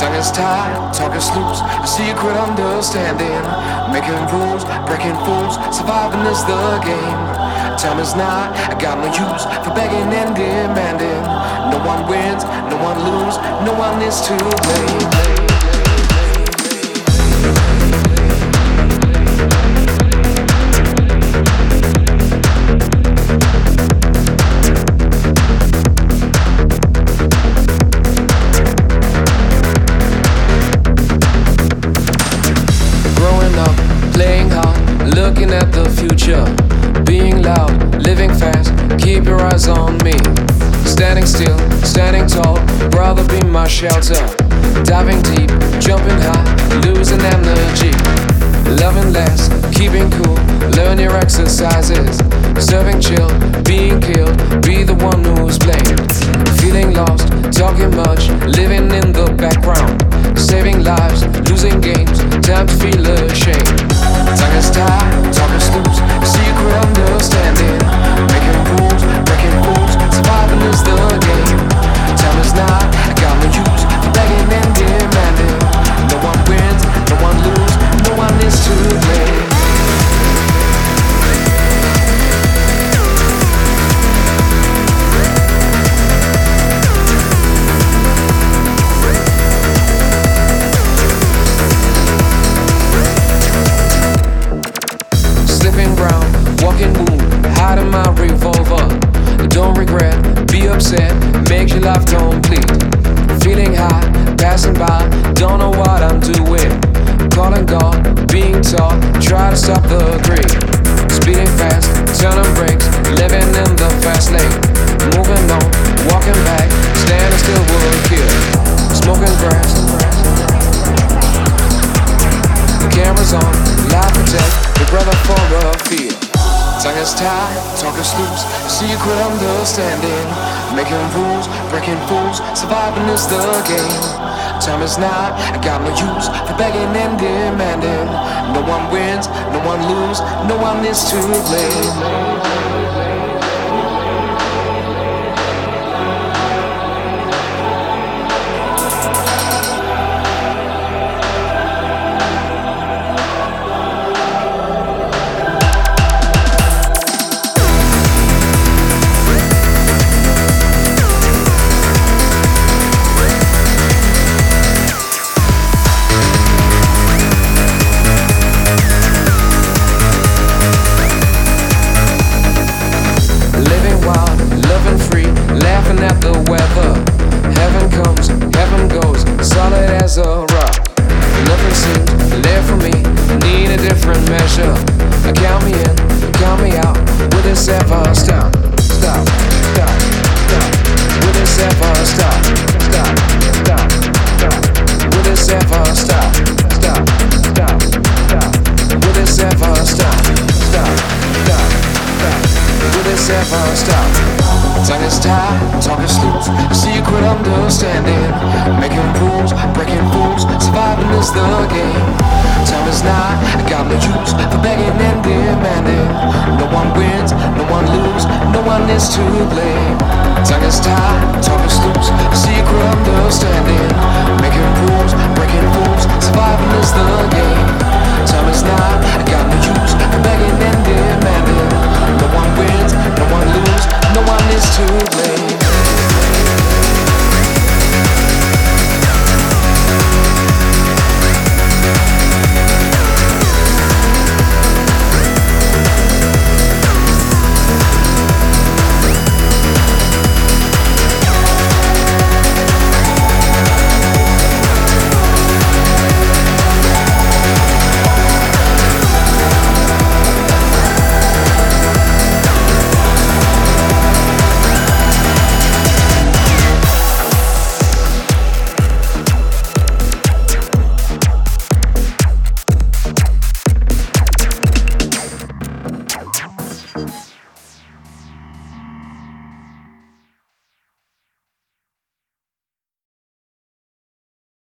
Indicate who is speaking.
Speaker 1: Tongue is tied, talk is loose, a secret understanding. Making rules, breaking fools, surviving is the game. Time is not, I got no use for begging and demanding. No one wins, no one loses, no one is to blame. Looking at the future, being loud, living fast, keep your eyes on me. Standing still, standing tall, brother be my shelter. Diving deep, jumping high, losing energy. Loving less, keeping cool, learn your exercises. Serving chill, being killed, be the one who's blamed. Feeling lost, talking much, living in the background. Saving lives, losing games, time to feel ashamed. Tongue is tied, talk is loose, secret understanding. Making rules, breaking fools, surviving is the game. Time is not, I got no use for begging and demanding. No one wins, no one loses, no one is to blame. Walking wound, hiding my revolver. Don't regret, be upset, makes your life complete. Feeling high, passing by, don't know what I'm doing. Calling God, being taught, try to stop the greed. Speeding fast, turning brakes, living in the fast lane. Moving on, walking back, standing still will kill. Smoking grass, the camera's on, life protect, your brother for a feel. Tongue is tied, talk is loose, secret understanding. Making rules, breaking fools, surviving is the game. Time is not, I got no use for begging and demanding. No one wins, no one loses, no one is to blame. At the weather, heaven comes, heaven goes, solid as a rock. Nothing seems there for me, need a different measure. Count me in, count me out, will this ever stop? Stop, stop, stop. Will this ever stop? Stop, stop, stop. Will this ever stop? Stop, stop, stop. Will this ever stop? Stop, stop, stop. Will this ever stop? Tongue is tied, talk is loose, secret understanding. Making rules, breaking fools, surviving is the game. Time is not, I got no use for begging and demanding. No one wins, no one loses, no one is to blame. Tongue is tied, talk is loose, secret